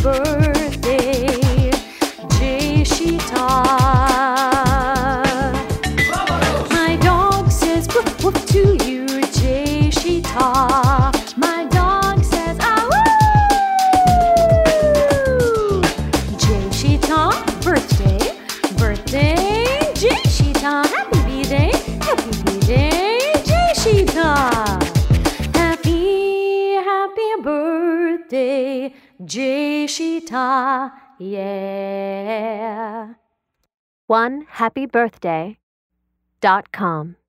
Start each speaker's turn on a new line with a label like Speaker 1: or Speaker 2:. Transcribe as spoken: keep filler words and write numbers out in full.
Speaker 1: birthday, Jay-Shita. My dog says woof woof to you, Jay-Shita. My dog says ah woo. Jay-Shita, birthday, birthday, Jay-Shita. Happy B-Day, happy B-Day, Jay-Shita. Happy, happy birthday, Jay-Shita, yeah.
Speaker 2: one happy birthday dot com